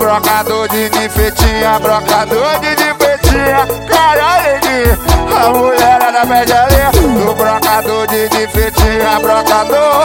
brocador de nifetinha, brocador de nifetinha. Caralho, a mulherada pede ali. Do brocador de nifetinha, brocador.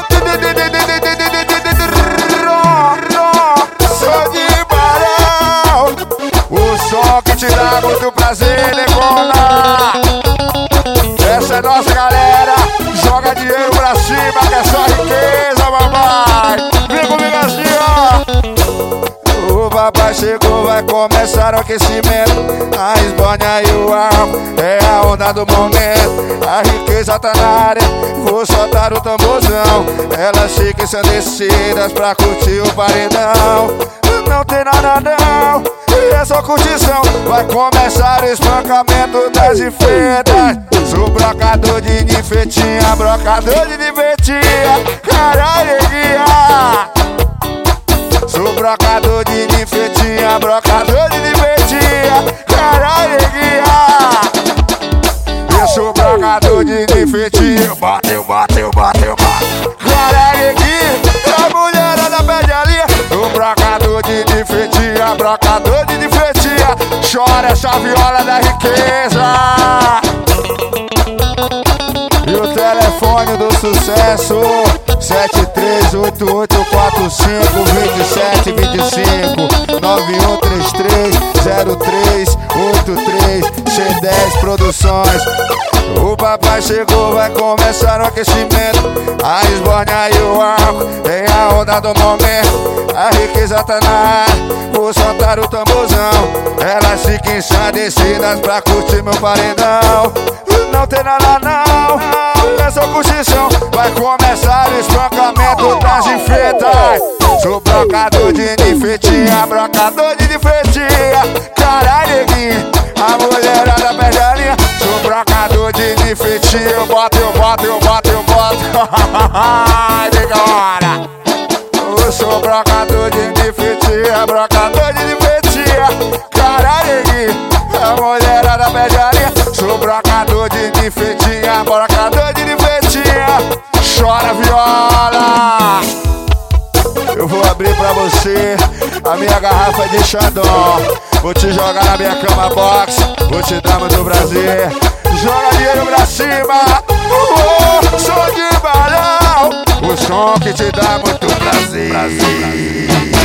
Sou de Barão, o som que te dá muito prazer, negona. Essa é nossa galera, joga dinheiro pra cima, que é só riqueza, papai. Vem comigo assim, ó. O papai chegou, vai começar o aquecimento. A esbórnia e o álcool é a onda do momento. A riqueza tá na área, vou soltar o tamborzão. Elas ficam ensandecidas pra curtir o paredão. Não tem nada não, e é só curtição. Vai começar o espancamento das enfeitas. Sou brocador de nifetinha, brocador de nifetinha. Caralho, guia. Sou brocador de nifetinha, brocador de nifetinha. Caralho, guia. Eu sou brocador de nifetinha. Bateu, bateu, bateu, bateu. Caralho, guia. A mulherada pede a linha. Sou brocador de nifetinha, brocador de nifetinha. Chora essa viola da riqueza. E o telefone do sucesso 7388452725 91330383 C10 Produções. O papai chegou, vai começar o aquecimento. A esbórnia e o álcool tem a onda do momento. A riqueza tá na área, vou soltar o tamborzão. Elas ficam ensandecidas pra curtir meu paredão. Não tem nada não, é só curtição. Vai começar o espancamento das enfeitas. Sou brocador de nifetinha, brocador de nifetinha. Caralho, neguinho, a mulherada pede a linha. Sou brocador de nifetinha, eu boto, eu boto, eu boto, eu boto. Ai, nega hora. Eu sou brocador de nifetinha, brocador de nifetinha. Caralho, neguinho, a mulherada pede a linha. Sou brocador de nifetinha, brocador de nifetinha. Chora viola. Eu vou abrir pra você a minha garrafa de Xandão. Vou te jogar na minha cama box, vou te dar muito prazer. Joga dinheiro pra cima. Sou de Barão, o som que te dá muito prazer.